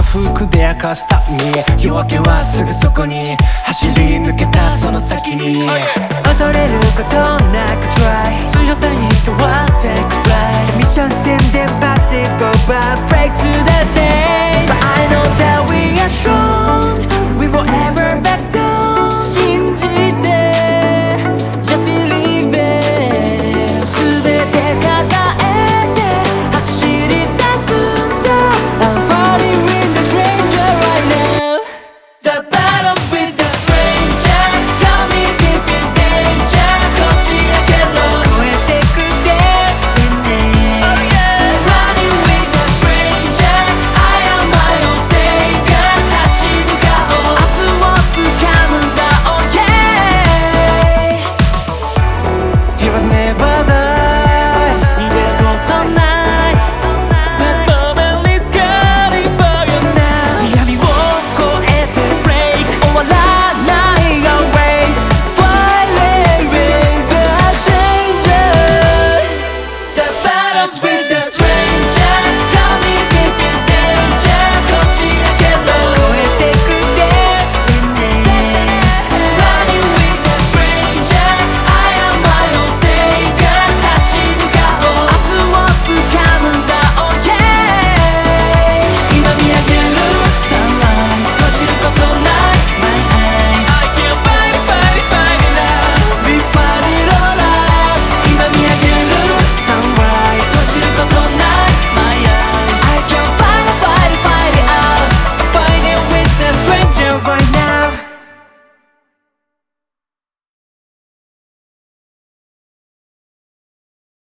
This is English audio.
服で明かすため夜明けはすぐそこに走り抜けたその先に恐れることなく try 強さに変わって く fly ミッション線で passive over break through the chain But I know that we are